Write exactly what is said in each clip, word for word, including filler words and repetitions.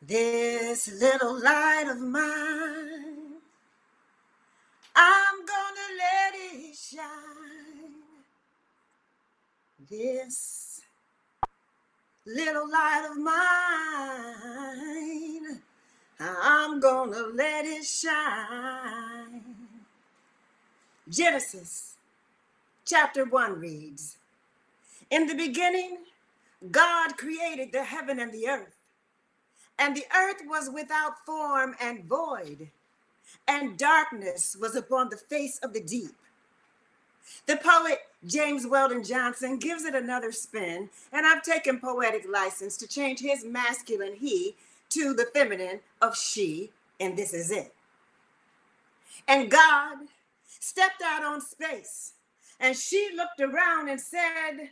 This little light of mine, I'm gonna let it shine. This little light of mine, I'm gonna let it shine. Genesis chapter one reads, "In the beginning, God created the heaven and the earth, and the earth was without form and void, and darkness was upon the face of the deep." The poet James Weldon Johnson gives it another spin, and I've taken poetic license to change his masculine he to the feminine of she, and this is it. And God stepped out on space, and she looked around and said,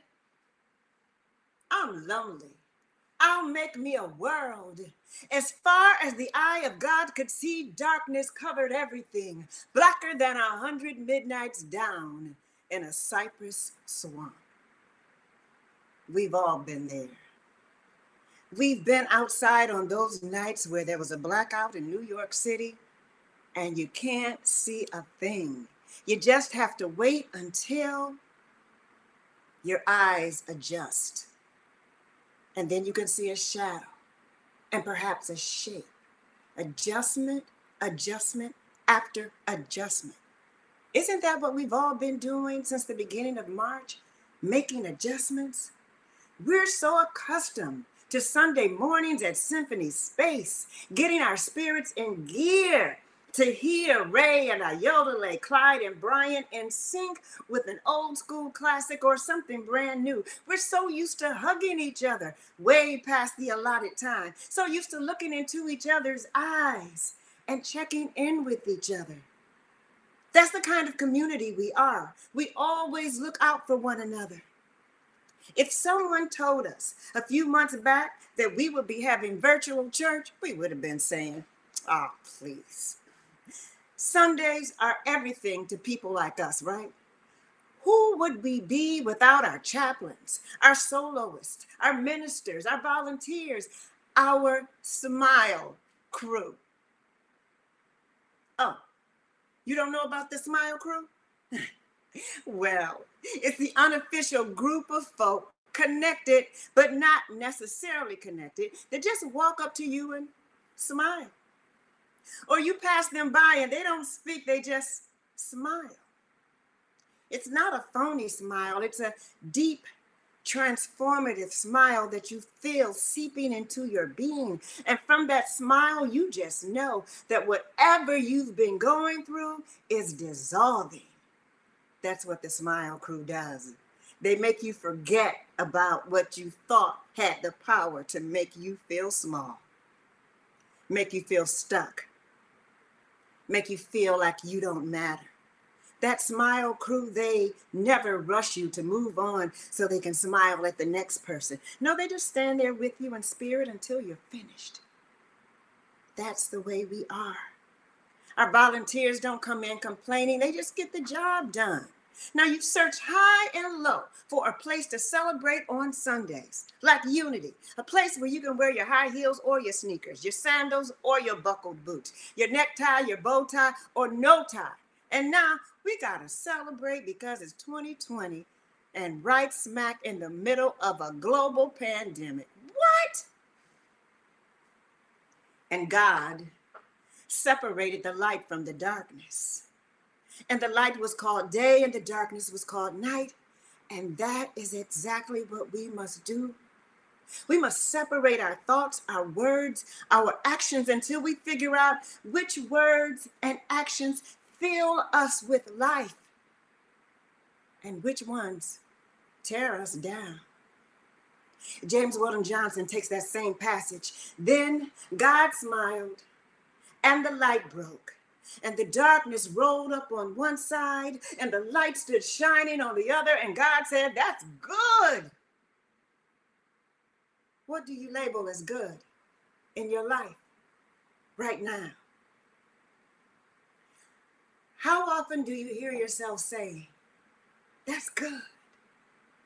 "I'm lonely. I'll make me a world." As far as the eye of God could see, darkness covered everything, blacker than a hundred midnights down in a cypress swamp. We've all been there. We've been outside on those nights where there was a blackout in New York City and you can't see a thing. You just have to wait until your eyes adjust. And then you can see a shadow and perhaps a shape. Adjustment, adjustment after adjustment. Isn't that what we've all been doing since the beginning of March? Making adjustments? We're so accustomed to Sunday mornings at Symphony Space, getting our spirits in gear to hear Ray and Ayodele, Clyde and Brian in sync with an old school classic or something brand new. We're so used to hugging each other way past the allotted time, so used to looking into each other's eyes and checking in with each other. That's the kind of community we are. We always look out for one another. If someone told us a few months back that we would be having virtual church, we would have been saying, "Oh, please." Sundays are everything to people like us, right? Who would we be without our chaplains, our soloists, our ministers, our volunteers, our smile crew? Oh, you don't know about the smile crew? Well, it's the unofficial group of folk connected, but not necessarily connected, that just walk up to you and smile. Or you pass them by and they don't speak, they just smile. It's not a phony smile, it's a deep, transformative smile that you feel seeping into your being. And from that smile, you just know that whatever you've been going through is dissolving. That's what the smile crew does. They make you forget about what you thought had the power to make you feel small, make you feel stuck, make you feel like you don't matter. That smile crew, they never rush you to move on so they can smile at the next person. No, they just stand there with you in spirit until you're finished. That's the way we are. Our volunteers don't come in complaining, they just get the job done. Now, you search high and low for a place to celebrate on Sundays, like Unity, a place where you can wear your high heels or your sneakers, your sandals or your buckled boots, your necktie, your bow tie, or no tie. And now we got to celebrate because it's twenty twenty and right smack in the middle of a global pandemic. What? And God separated the light from the darkness. And the light was called day and the darkness was called night. And that is exactly what we must do. We must separate our thoughts, our words, our actions until we figure out which words and actions fill us with life and which ones tear us down. James Weldon Johnson takes that same passage. Then God smiled and the light broke. And the darkness rolled up on one side and the light stood shining on the other. And God said, "That's good." What do you label as good in your life right now? How often do you hear yourself saying, "That's good"?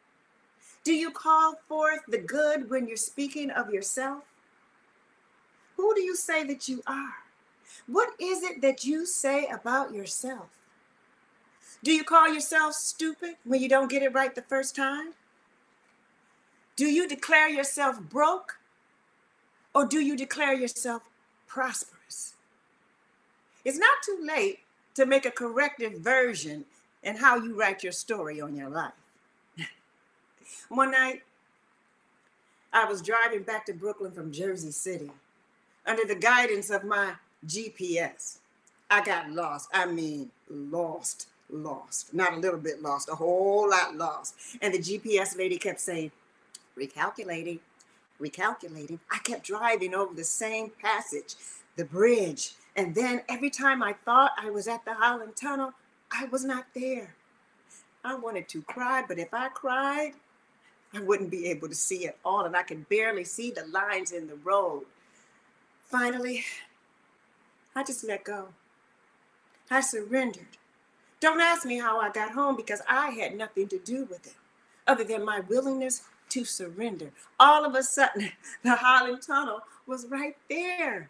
Do you call forth the good when you're speaking of yourself? Who do you say that you are? What is it that you say about yourself? Do you call yourself stupid when you don't get it right the first time? Do you declare yourself broke, or do you declare yourself prosperous? It's not too late to make a corrective version in how you write your story on your life. One night, I was driving back to Brooklyn from Jersey City under the guidance of my G P S. I got lost. I mean, lost, lost. Not a little bit lost, a whole lot lost. And the G P S lady kept saying, recalculating, recalculating. I kept driving over the same passage, the bridge. And then every time I thought I was at the Holland Tunnel, I was not there. I wanted to cry, but if I cried, I wouldn't be able to see at all, and I could barely see the lines in the road. Finally, I just let go. I surrendered. Don't ask me how I got home, because I had nothing to do with it other than my willingness to surrender. All of a sudden, the Holland Tunnel was right there.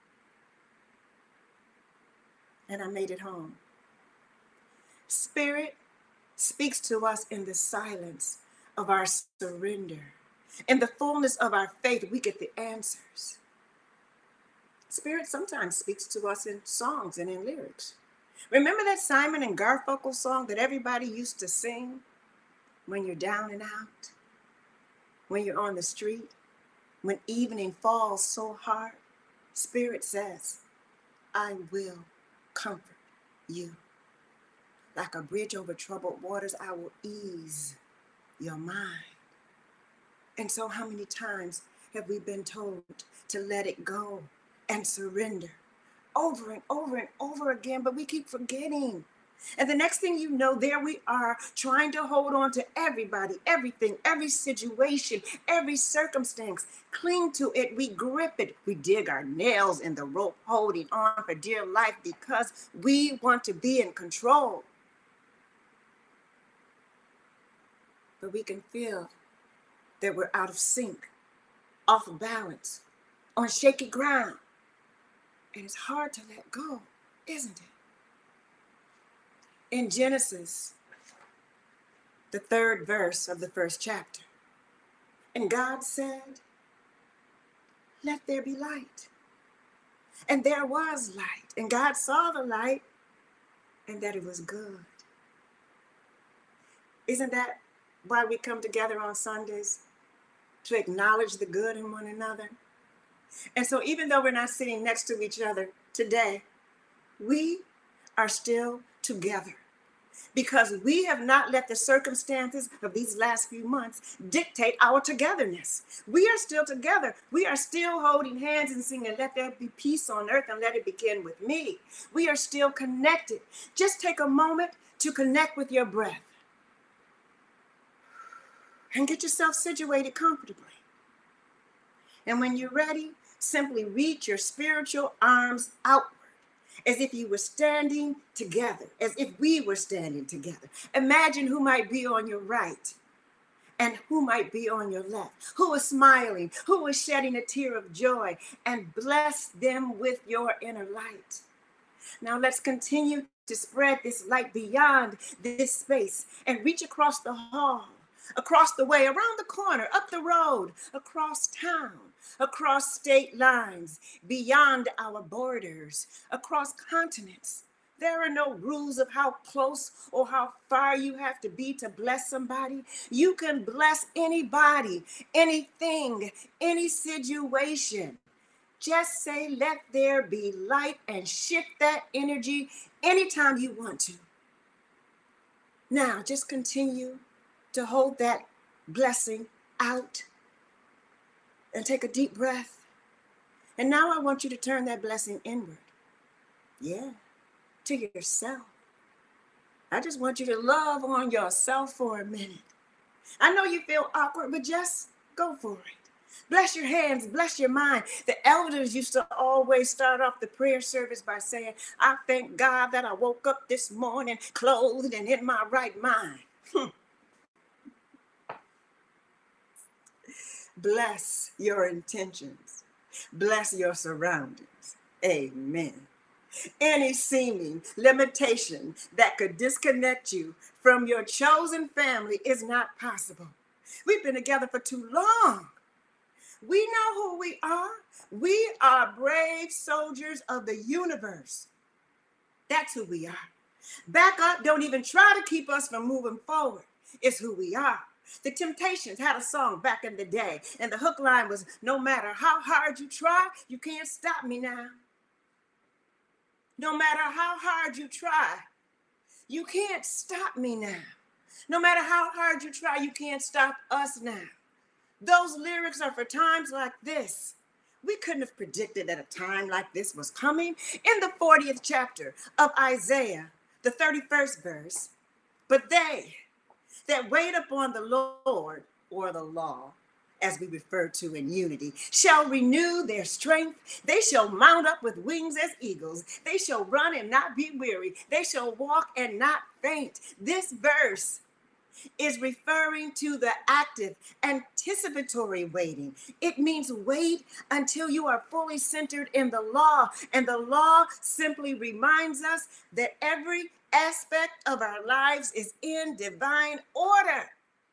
And I made it home. Spirit speaks to us in the silence of our surrender. In the fullness of our faith, we get the answers. Spirit sometimes speaks to us in songs and in lyrics. Remember that Simon and Garfunkel song that everybody used to sing when you're down and out, when you're on the street, when evening falls so hard? Spirit says, I will comfort you. Like a bridge over troubled waters, I will ease your mind. And so how many times have we been told to let it go and surrender over and over and over again, but we keep forgetting. And the next thing you know, there we are trying to hold on to everybody, everything, every situation, every circumstance. Cling to it, we grip it, we dig our nails in the rope, holding on for dear life because we want to be in control. But we can feel that we're out of sync, off balance, on shaky ground. And it's hard to let go, isn't it? In Genesis, the third verse of the first chapter, and God said, let there be light. And there was light. And God saw the light and that it was good. Isn't that why we come together on Sundays? To acknowledge the good in one another. And so even though we're not sitting next to each other today, we are still together because we have not let the circumstances of these last few months dictate our togetherness. We are still together. We are still holding hands and singing, let there be peace on earth and let it begin with me. We are still connected. Just take a moment to connect with your breath and get yourself situated comfortably. And when you're ready, simply reach your spiritual arms outward as if you were standing together, as if we were standing together. Imagine who might be on your right and who might be on your left, who is smiling, who is shedding a tear of joy, and bless them with your inner light. Now let's continue to spread this light beyond this space and reach across the hall, across the way, around the corner, up the road, across town, across state lines, beyond our borders, across continents. There are no rules of how close or how far you have to be to bless somebody. You can bless anybody, anything, any situation. Just say, let there be light, and shift that energy anytime you want to. Now, just continue to hold that blessing out and take a deep breath. And now I want you to turn that blessing inward. Yeah, to yourself. I just want you to love on yourself for a minute. I know you feel awkward, but just go for it. Bless your hands, bless your mind. The elders used to always start off the prayer service by saying, I thank God that I woke up this morning clothed and in my right mind. Bless your intentions. Bless your surroundings. Amen. Any seeming limitation that could disconnect you from your chosen family is not possible. We've been together for too long. We know who we are. We are brave soldiers of the universe. That's who we are. Back up, don't even try to keep us from moving forward. It's who we are. The Temptations had a song back in the day, and the hook line was, no matter how hard you try, you can't stop me now. No matter how hard you try, you can't stop me now. No matter how hard you try, you can't stop us now. Those lyrics are for times like this. We couldn't have predicted that a time like this was coming. In the fortieth chapter of Isaiah, the thirty-first verse, but they that wait upon the Lord, or the law, as we refer to in unity, shall renew their strength. They shall mount up with wings as eagles. They shall run and not be weary. They shall walk and not faint. This verse is referring to the active, anticipatory waiting. It means wait until you are fully centered in the law. And the law simply reminds us that every aspect of our lives is in divine order.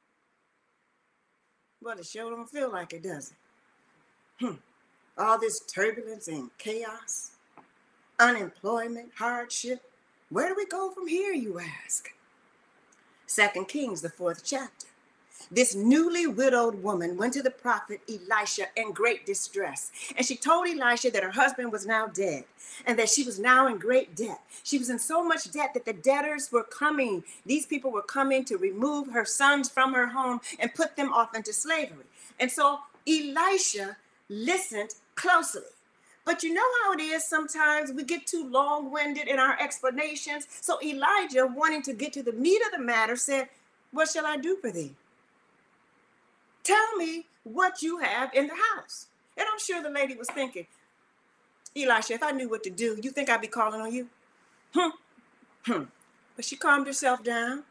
Well, it sure don't feel like it, does it? Hmm. All this turbulence and chaos, unemployment, hardship. Where do we go from here, you ask? Second Kings, the fourth chapter. This newly widowed woman went to the prophet Elisha in great distress. And she told Elisha that her husband was now dead and that she was now in great debt. She was in so much debt that the debtors were coming. These people were coming to remove her sons from her home and put them off into slavery. And so Elisha listened closely. But you know how it is sometimes we get too long-winded in our explanations. So Elijah, wanting to get to the meat of the matter, said, what shall I do for thee? Tell me what you have in the house. And I'm sure the lady was thinking, Elisha, if I knew what to do, you think I'd be calling on you? Hmm. Hmm. But she calmed herself down.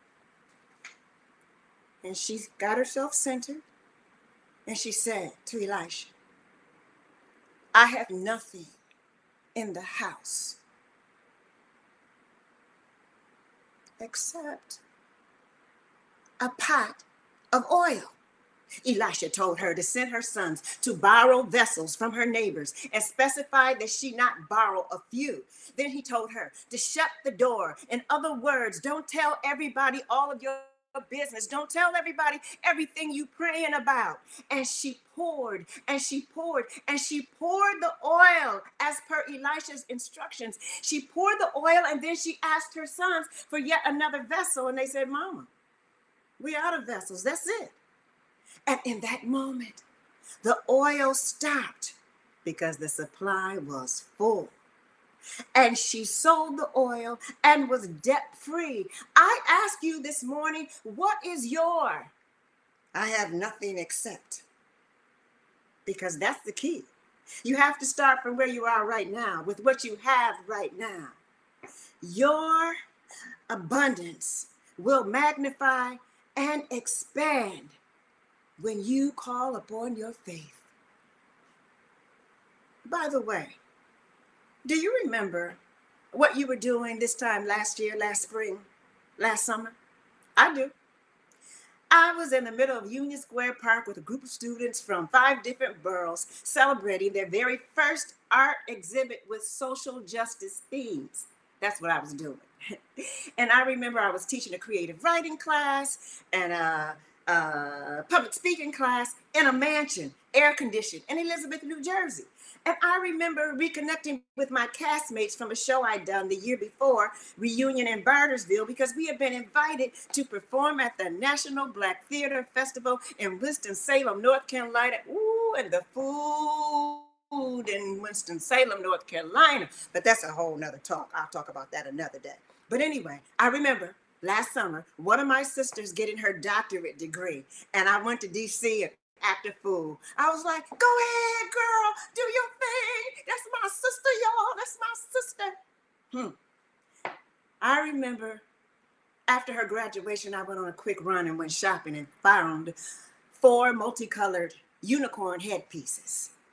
And she got herself centered. And she said to Elisha, I have nothing in the house except a pot of oil. Elisha told her to send her sons to borrow vessels from her neighbors and specified that she not borrow a few. Then he told her to shut the door. In other words, don't tell everybody all of your business. Don't tell everybody everything you praying about. And she poured and she poured and she poured the oil as per Elisha's instructions. She poured the oil and then she asked her sons for yet another vessel. And they said, Mama, we out of vessels. That's it. And in that moment, the oil stopped because the supply was full. And she sold the oil and was debt-free. I ask you this morning, what is your? I have nothing except. Because that's the key. You have to start from where you are right now, with what you have right now. Your abundance will magnify and expand when you call upon your faith. By the way, do you remember what you were doing this time last year, last spring, last summer? I do. I was in the middle of Union Square Park with a group of students from five different boroughs celebrating their very first art exhibit with social justice themes. That's what I was doing. And I remember I was teaching a creative writing class and a, a public speaking class in a mansion, air conditioned, in Elizabeth, New Jersey. And I remember reconnecting with my castmates from a show I'd done the year before, Reunion in Bartersville, because we had been invited to perform at the National Black Theater Festival in Winston-Salem, North Carolina. Ooh, and the food in Winston-Salem, North Carolina. But that's a whole nother talk. I'll talk about that another day. But anyway, I remember last summer, one of my sisters getting her doctorate degree, and I went to D C and act a fool. I was like, go ahead, girl, do your thing. That's my sister, y'all. That's my sister. Hmm. I remember after her graduation, I went on a quick run and went shopping and found four multicolored unicorn headpieces.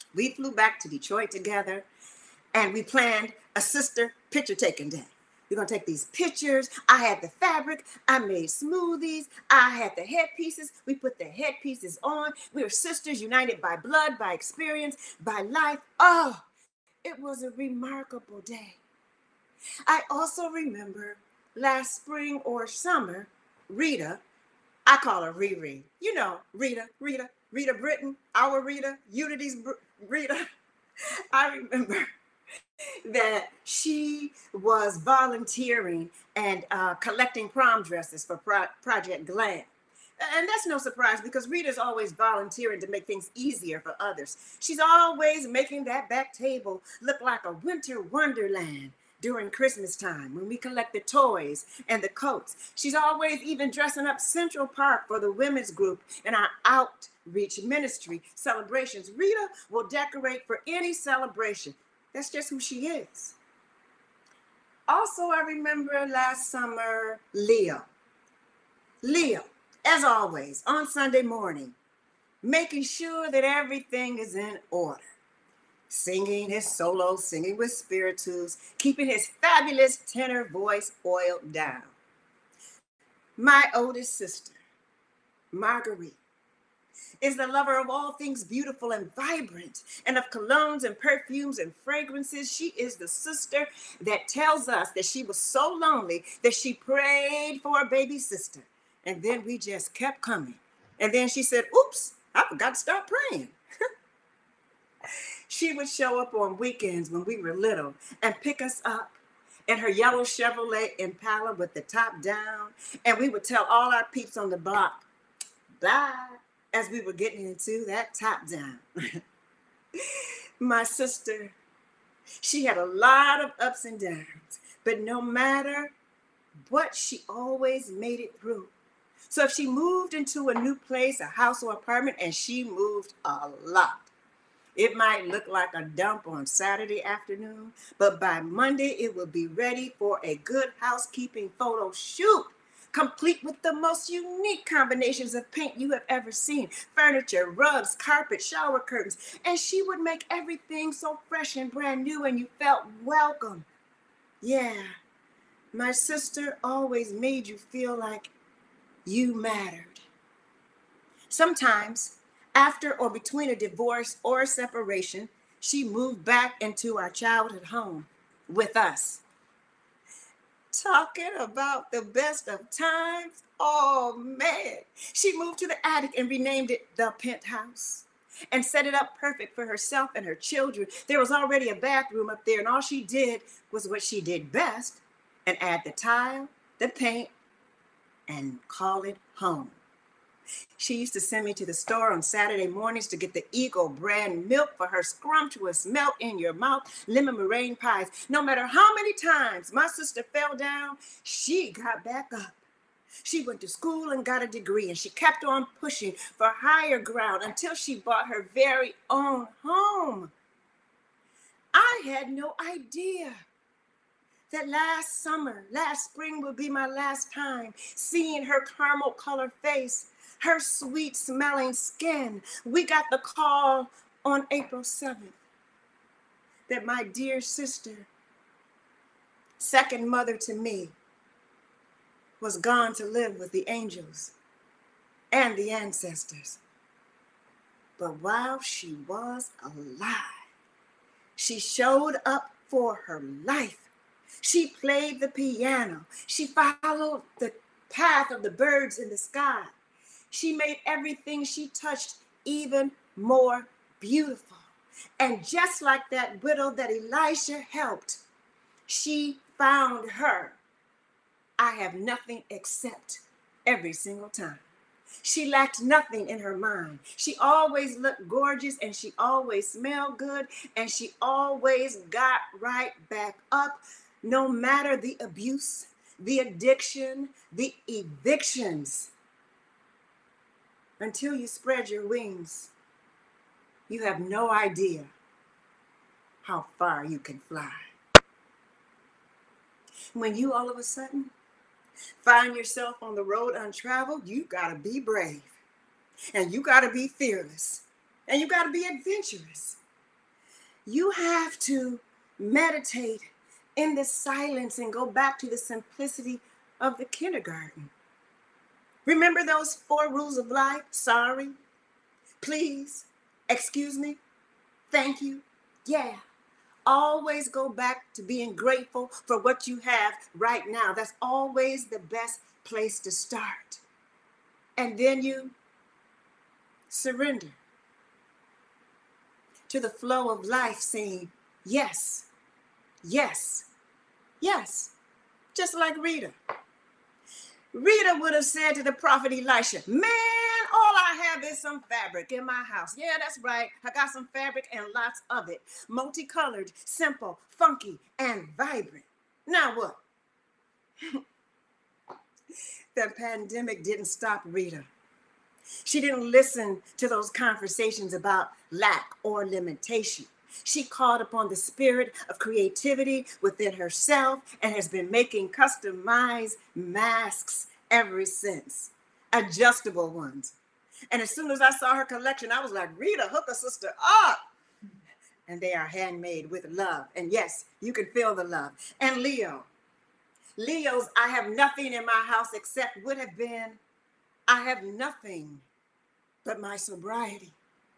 We flew back to Detroit together, and we planned a sister picture taking day. We're gonna take these pictures. I had the fabric, I made smoothies, I had the headpieces. We put the headpieces on. We were sisters united by blood, by experience, by life. Oh, it was a remarkable day. I also remember last spring or summer, Rita, I call her Riri. You know, Rita, Rita, Rita Britton, our Rita, Unity's Rita. I remember that she was volunteering and uh, collecting prom dresses for Pro- Project Glam. And that's no surprise because Rita's always volunteering to make things easier for others. She's always making that back table look like a winter wonderland during Christmas time when we collect the toys and the coats. She's always even dressing up Central Park for the women's group in our outreach ministry celebrations. Rita will decorate for any celebration. That's just who she is. Also, I remember last summer, Leo. Leo, as always, on Sunday morning, making sure that everything is in order. Singing his solo, singing with spirituals, keeping his fabulous tenor voice oiled down. My oldest sister, Marguerite, is the lover of all things beautiful and vibrant, and of colognes and perfumes and fragrances. She is the sister that tells us that she was so lonely that she prayed for a baby sister. And then we just kept coming. And then she said, oops, I forgot to start praying. She would show up on weekends when we were little and pick us up in her yellow Chevrolet Impala with the top down. And we would tell all our peeps on the block, bye, as we were getting into that top down. My sister, she had a lot of ups and downs, but no matter what, she always made it through. So if she moved into a new place, a house or apartment, and she moved a lot, it might look like a dump on Saturday afternoon, but by Monday, it will be ready for a good housekeeping photo shoot, complete with the most unique combinations of paint you have ever seen. Furniture, rugs, carpet, shower curtains. And she would make everything so fresh and brand new and you felt welcome. Yeah, my sister always made you feel like you mattered. Sometimes, after or between a divorce or a separation, she moved back into our childhood home with us. Talking about the best of times. Oh man, she moved to the attic and renamed it the penthouse and set it up perfect for herself and her children. There was already a bathroom up there, and all she did was what she did best and add the tile, the paint, and call it home. She used to send me to the store on Saturday mornings to get the Eagle brand milk for her scrumptious melt in your mouth lemon meringue pies. No matter how many times my sister fell down, she got back up. She went to school and got a degree, and she kept on pushing for higher ground until she bought her very own home. I had no idea that last summer, last spring would be my last time seeing her caramel colored face, her sweet smelling skin. We got the call on April seventh that my dear sister, second mother to me, was gone to live with the angels and the ancestors. But while she was alive, she showed up for her life. She played the piano. She followed the path of the birds in the sky. She made everything she touched even more beautiful. And just like that widow that Elisha helped, she found her. I have nothing except every single time. She lacked nothing in her mind. She always looked gorgeous, and she always smelled good, and she always got right back up, no matter the abuse, the addiction, the evictions. Until you spread your wings, you have no idea how far you can fly. When you all of a sudden find yourself on the road untraveled, you gotta be brave, and you gotta be fearless, and you gotta be adventurous. You have to meditate in the silence and go back to the simplicity of the kindergarten. Remember those four rules of life? Sorry, please, excuse me, thank you. Yeah. Always go back to being grateful for what you have right now. That's always the best place to start. And then you surrender to the flow of life, saying, yes, yes, yes, just like Rita. Rita would have said to the prophet Elisha, man, all I have is some fabric in my house. Yeah, that's right. I got some fabric and lots of it. Multicolored, simple, funky, and vibrant. Now what? The pandemic didn't stop Rita. She didn't listen to those conversations about lack or limitation. She called upon the spirit of creativity within herself and has been making customized masks ever since, adjustable ones. And as soon as I saw her collection, I was like, Rita, hook a sister up. And they are handmade with love. And yes, you can feel the love. And Leo, Leo's, I have nothing in my house except would have been, I have nothing but my sobriety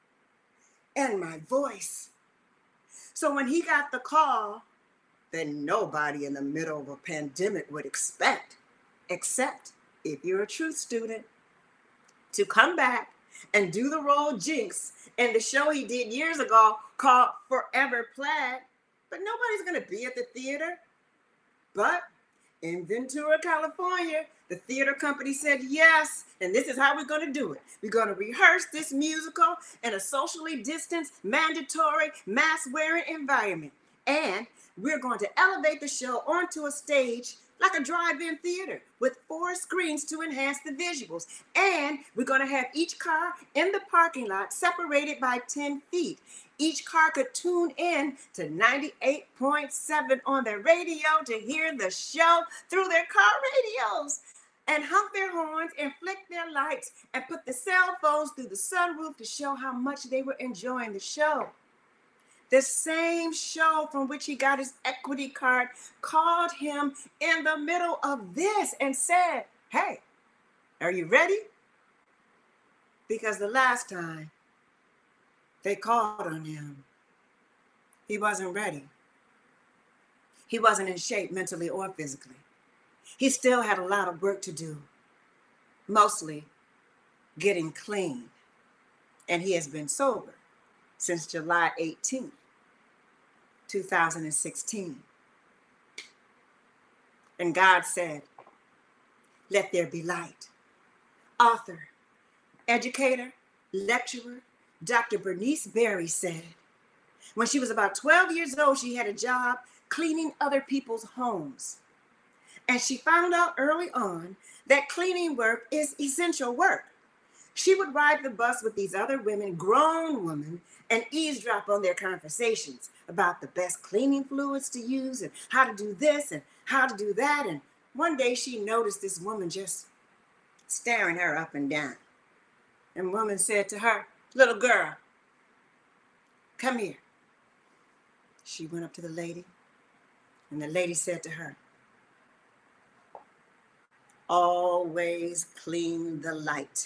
and my voice. So when he got the call that nobody in the middle of a pandemic would expect, except if you're a truth student, to come back and do the role Jinx in the show he did years ago called Forever Plaid, but nobody's going to be at the theater. But in Ventura, California, the theater company said yes, and this is how we're going to do it. We're going to rehearse this musical in a socially distanced, mandatory, mask-wearing environment. And we're going to elevate the show onto a stage like a drive-in theater with four screens to enhance the visuals. And we're going to have each car in the parking lot separated by ten feet. Each car could tune in to ninety-eight point seven on their radio to hear the show through their car radios and honk their horns and flick their lights and put the cell phones through the sunroof to show how much they were enjoying the show. The same show from which he got his equity card called him in the middle of this and said, hey, are you ready? Because the last time they called on him, he wasn't ready. He wasn't in shape mentally or physically. He still had a lot of work to do, mostly getting clean. And he has been sober since July eighteenth, two thousand sixteen. And God said, let there be light. Author, educator, lecturer, Doctor Bernice Berry said, when she was about twelve years old, she had a job cleaning other people's homes. And she found out early on that cleaning work is essential work. She would ride the bus with these other women, grown women, and eavesdrop on their conversations about the best cleaning fluids to use and how to do this and how to do that. And one day she noticed this woman just staring her up and down. And the woman said to her, little girl, come here. She went up to the lady, and the lady said to her, always clean the light.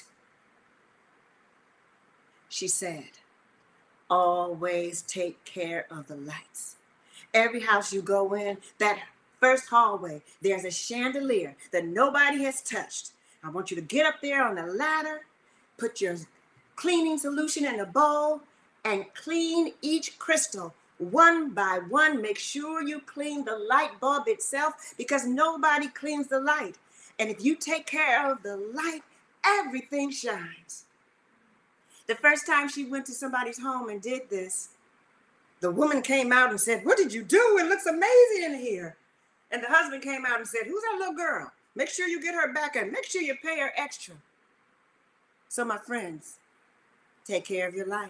She said, always take care of the lights. Every house you go in, that first hallway, there's a chandelier that nobody has touched. I want you to get up there on the ladder, put your cleaning solution in a bowl, and clean each crystal one by one. Make sure you clean the light bulb itself because nobody cleans the light. And if you take care of the light, everything shines. The first time she went to somebody's home and did this, the woman came out and said, what did you do? It looks amazing in here. And the husband came out and said, who's that little girl? Make sure you get her back and make sure you pay her extra. So my friends, take care of your light.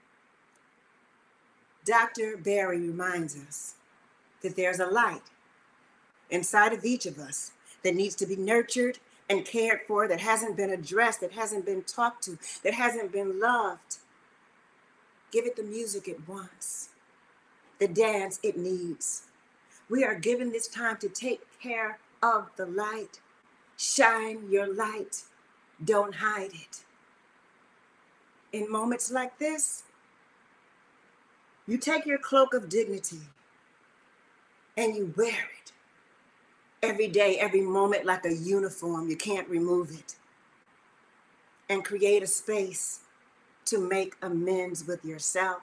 Doctor Berry reminds us that there's a light inside of each of us that needs to be nurtured and cared for, that hasn't been addressed, that hasn't been talked to, that hasn't been loved. Give it the music it wants. the dance it needs. We are given this time to take care of the light. Shine your light. Don't hide it. In moments like this, you take your cloak of dignity and you wear it every day, every moment like a uniform. You can't remove it. And create a space to make amends with yourself.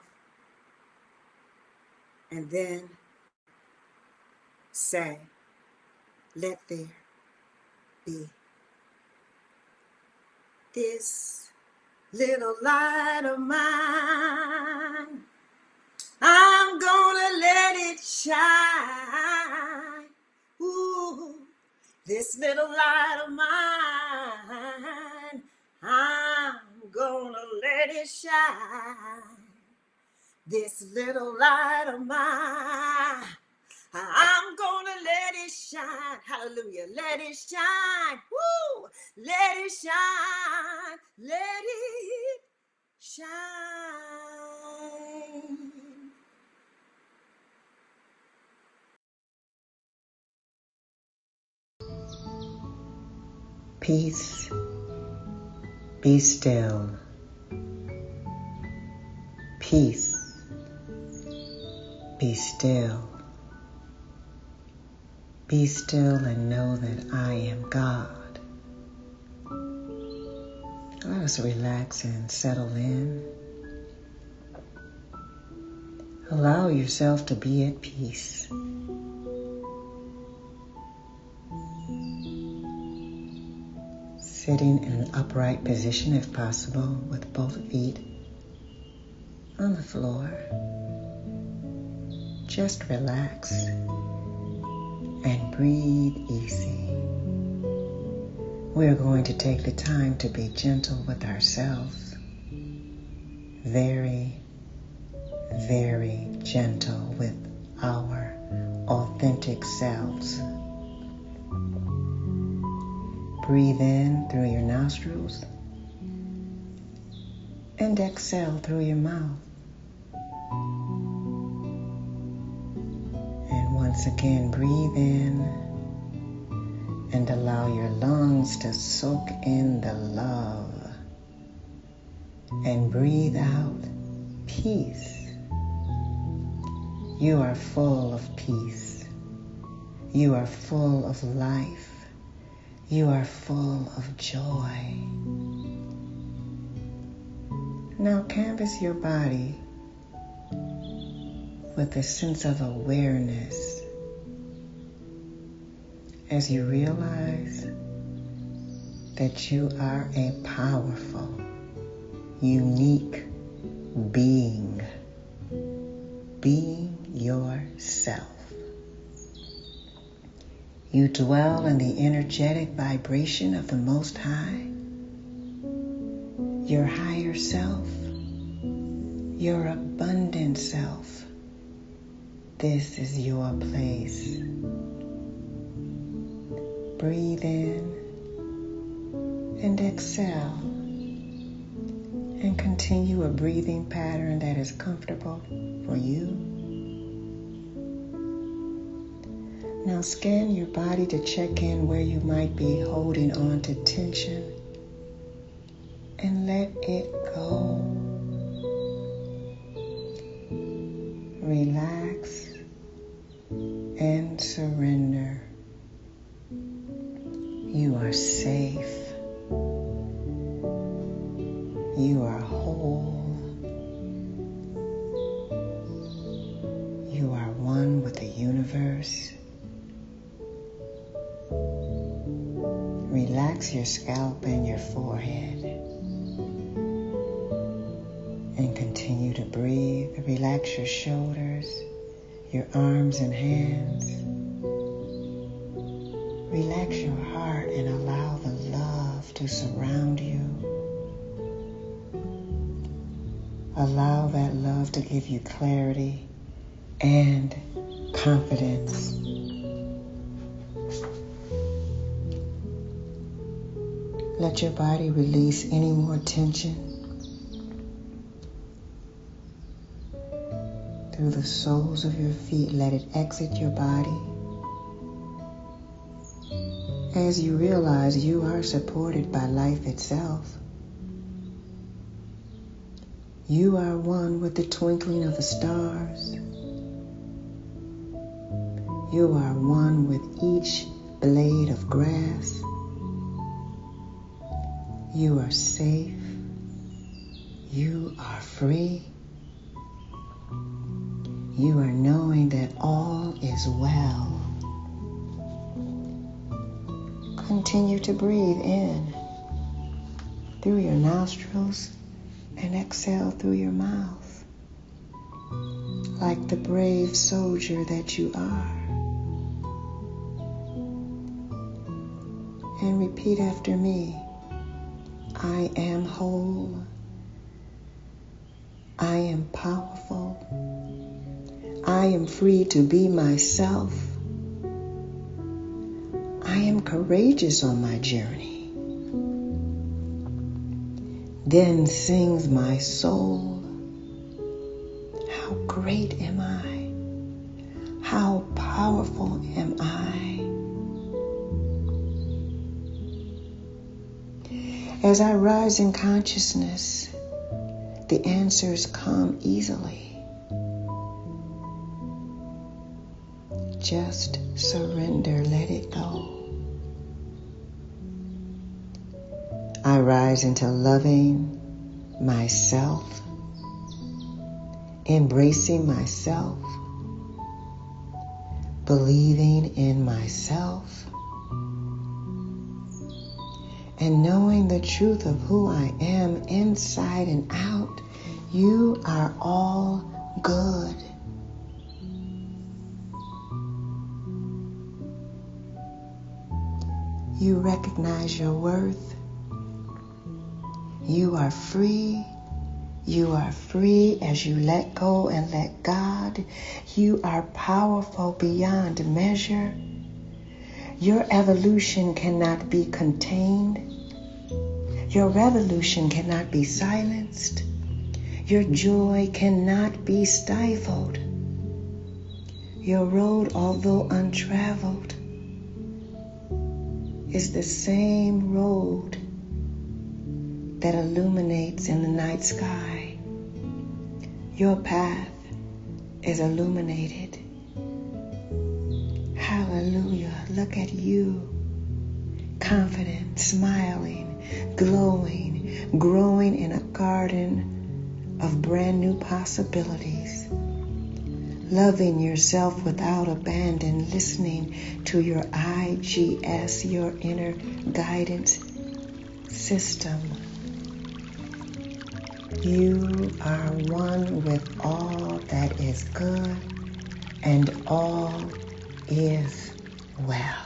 And then say, let there be. This little light of mine, I'm gonna let it shine. Ooh, this little light of mine, I'm gonna let it shine. This little light of mine, I'm gonna let it shine. Hallelujah. Let it shine. Woo! Let it shine. Let it shine. Peace, be still. Peace, be still. Be still and know that I am God. Let us relax and settle in. Allow yourself to be at peace. Sitting in an upright position if possible with both feet on the floor. Just relax and breathe easy. We're going to take the time to be gentle with ourselves. Very, very gentle with our authentic selves. Breathe in through your nostrils and exhale through your mouth. And once again, breathe in and allow your lungs to soak in the love. And breathe out peace. You are full of peace. You are full of life. You are full of joy. Now canvas your body with a sense of awareness as you realize that you are a powerful, unique being. Being yourself. You dwell in the energetic vibration of the Most High, your higher self, your abundant self. This is your place. Breathe in and exhale, and continue a breathing pattern that is comfortable for you. Now scan your body to check in where you might be holding on to tension, and let it go. Relax and surrender. You are safe. You are whole. You are one with the universe. Relax your scalp and your forehead and continue to breathe. Relax your shoulders, your arms and hands. Relax your heart and allow the love to surround you. Allow that love to give you clarity and confidence. Let your body release any more tension. through the soles of your feet. Let it exit your body. As you realize you are supported by life itself. You are one with the twinkling of the stars. You are one with each blade of grass. You are safe. You are free. You are knowing that all is well. Continue to breathe in through your nostrils and exhale through your mouth, like the brave soldier that you are. And repeat after me. I am whole. I am powerful. I am free to be myself. I am courageous on my journey. Then sings my soul, how great am I? How powerful am I? As I rise in consciousness, the answers come easily. Just surrender, let it go. I rise into loving myself, embracing myself, believing in myself, and knowing the truth of who I am inside and out. You are all good. You recognize your worth. You are free. You are free as you let go and let God. You are powerful beyond measure. Your evolution cannot be contained. Your revolution cannot be silenced. Your joy cannot be stifled. Your road, although untraveled, is the same road that illuminates in the night sky. Your path is illuminated. Hallelujah. Look at you. Confident, smiling, glowing, growing in a garden of brand new possibilities. Loving yourself without abandon, listening to your I G S, your inner guidance system. You are one with all that is good, and all is well.